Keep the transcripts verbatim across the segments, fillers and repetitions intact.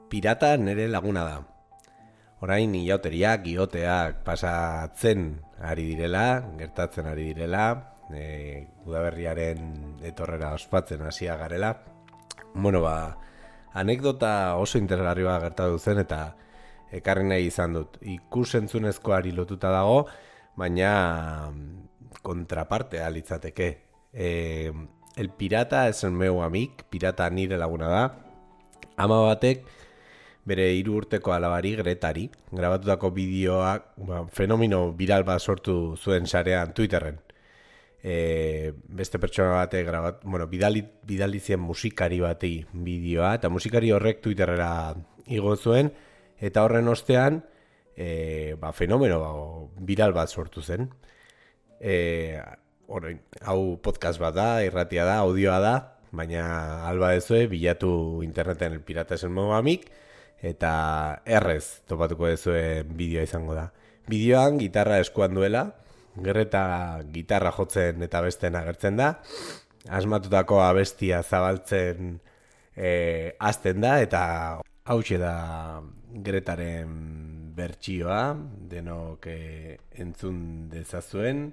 pirata nere laguna da. Orain iauteriak, ioteak pasatzen ari direla, gertatzen ari direla, e, udaberriaren etorrera ospatzen hasia garela. Bueno, ba, anekdota oso interesgarri bat gertatu zen eta ekarri nahi izan dut. Ikus-entzunezkoari lotuta dago, baina kontrapartea litzateke. E, el pirata es el meu amic, pirata nire laguna da. Ama batek bere hiru urteko alabari Gretari grabatutako bideoak ba, fenomeno viral bat sortu zuen sarean Twitterren. E, beste pertsona batek grabat, bueno, bidali, bidali zien musikari bati bideoa eta musikari horrek Twitterrera igo zuen eta horren ostean e, ba, fenomeno ba, viral bat sortu zen. E, orain, hau podcast bat da, irratia da, audioa da, baina alba dezue bilatu interneten el pirata es el meu amic eta errez topatuko dezue bideoa izango da. Bideoan gitarra eskuan duela, Greta gitarra jotzen eta besten agertzen da, asmatutako abestia zabaltzen e, hasten da eta hauxe da Gretaren bertsioa, denok e, entzun dezazuen.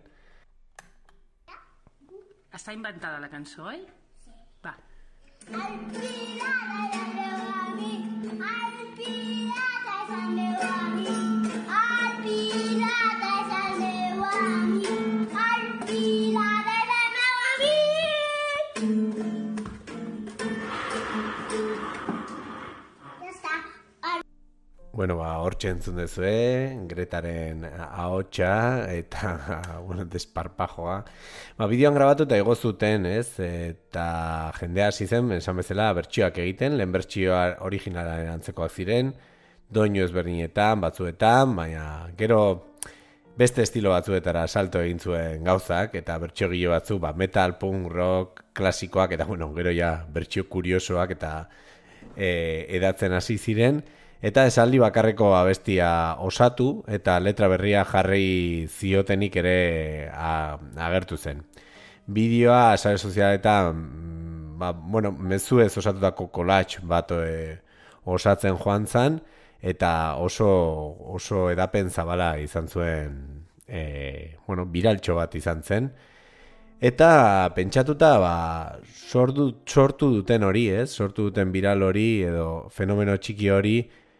Està inventada la cançó, oi? Sí. Va. El pirata és el meu amic, el pirata és el meu amic, el pirata és el meu amic, el pirata és el meu amic. Ja està. Bueno, ba, hortxe entzun dezue, Gretaren ahotsa eta, bueno, desparpajoa. Ba, bideoan grabatu eta igo zuten, ez? Eta jendea hasi zen, esan bezala, bertsioak egiten, lehen bertsioa originalaren antzekoak ziren, doinu ezberdinetan, batzuetan, baina gero beste estilo batzuetara salto egin zuen gauzak, eta bertsio gile batzu, ba, metal, punk, rock, klasikoak, eta, bueno, gero ja bertsio kuriosoak eta e, edatzen hasi ziren, eta esaldi bakarreko abestia osatu eta letra berria jarri ziotenik ere a, agertu zen. Bideoa sare sozialetan ba, bueno, mezuez osatutako collage bat e, osatzen joan zen eta oso, oso edapen zabala izan zuen, e, bueno, biraltxo bat izan zen. Eta pentsatuta ba, sortu, sortu duten hori, ez? Sortu duten viral hori edo fenomeno txiki hori,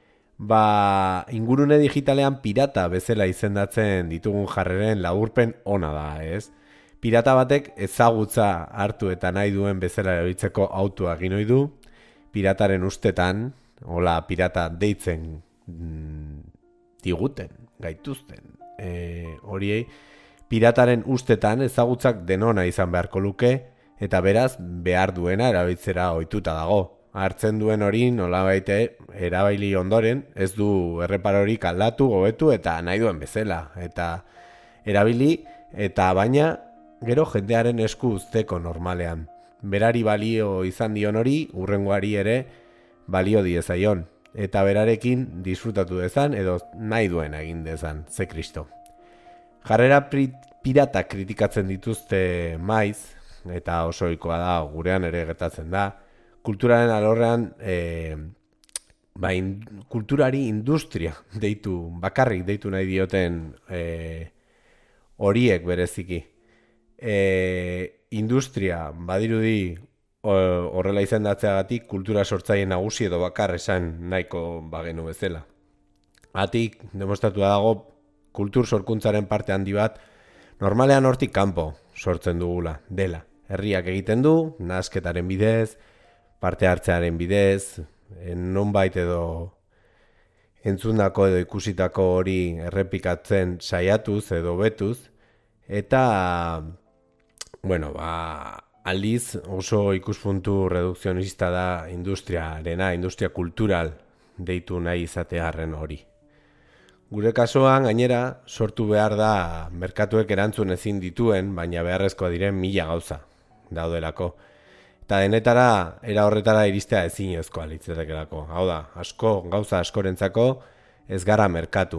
ba, ingurune digitalean pirata bezala izendatzen ditugun jarreren laburpen ona da, ez? Pirata batek ezagutza hartu eta nahi duen bezala erabiltzeko autua egin ohi du, pirataren ustetan, hola pirata deitzen mm, diguten, gaituzten, e, horiei, pirataren ustetan ezagutzak denona izan beharko luke, eta beraz behar duena erabiltzera ohituta dago. Hartzen duen hori nolabait erabaili ondoren, ez du erreparorik aldatu, gobetu eta nahi duen bezala. Eta erabili eta baina gero jendearen esku uzteko normalean. Berari balio izan dion hori, hurrengoari ere balio diezaion. Eta berarekin disfrutatu dezan edo nahi duen egin dezan, ze kristo. Jarrera pirata kritikatzen dituzte maiz, eta oso ohikoa da, gurean ere gertatzen da, kulturaren alorrean e, ba, in, kulturari industria deitu, bakarrik deitu nahi dioten e, horiek bereziki. E, industria badirudi horrela izendatzeagatik kultura sortzaile nagusi edo bakar esan nahiko bagenu bezala. Atik demostratu dago kultur sorkuntzaren parte handi bat normalean hortik kanpo sortzen dugula, dela. Herriak egiten du, nahasketaren bidez, parte hartzearen bidez, nonbait edo entzundako edo ikusitako hori errepikatzen saiatuz edo betuz, eta, bueno, ba, aldiz oso ikuspuntu redukzionista da industriarena, industria kultural deitu nahi izatearren hori. Gure kasuan, gainera, sortu behar da merkatuek erantzun ezin dituen, baina beharrezkoa diren mila gauza daudelako. Eta denetara, era horretara iristea ezinezkoa litzatekelako. Hau da, asko, gauza askorentzako ez gara merkatu.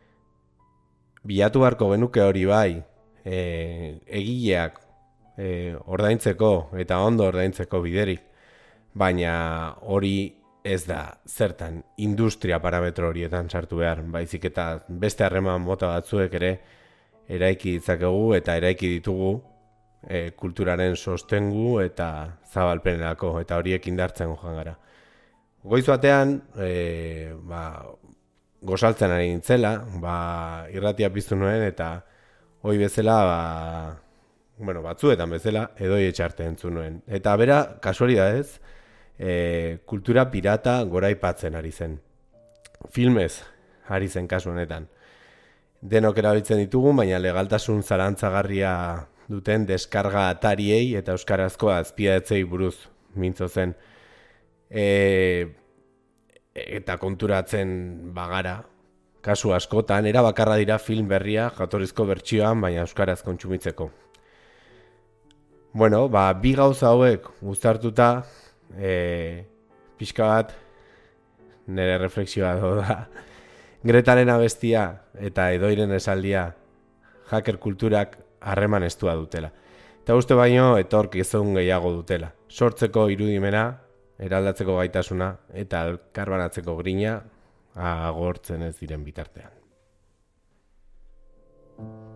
Bilatu beharko genuke hori bai, e, egileak e, ordaintzeko eta ondo ordaintzeko biderik. Baina hori ez da zertan industria parametro horietan sartu behar, baizik eta beste harreman mota batzuek ere eraiki ditzakegu eta eraiki ditugu e, kulturaren sostengu eta zabalpenerako, eta horiek indartzen joan gara. Goiz batean, e, ba, gozaltzen ari nintzela, ba, irratia piztu nuen, eta hoi bezala, ba, bueno, batzuetan bezala, edoi etxarte entzun nuen. Eta bera, kasualidadez, e, kultura pirata goraipatzen ari zen. Filmez ari zen kasu honetan. Denok erabiltzen ditugu, baina legaltasun zalantzagarria duten deskarga atariei eta euskarazko azpiadetzei buruz mintzo zen. E, eta konturatzen bagara, kasu askotan, era bakarra dira film berria jatorrizko bertsioan, baina euskaraz kontsumitzeko. Bueno, ba, bi gauza hauek uztartuta, e, pixka bat, nire refleksioa da, Gretaren abestia eta Edoiren esaldia hacker kulturak harreman estua dutela. Eta uste baino etorkizun gehiago dutela. Sortzeko irudimena, eraldatzeko gaitasuna eta elkarbanatzeko grina agortzen ez diren bitartean.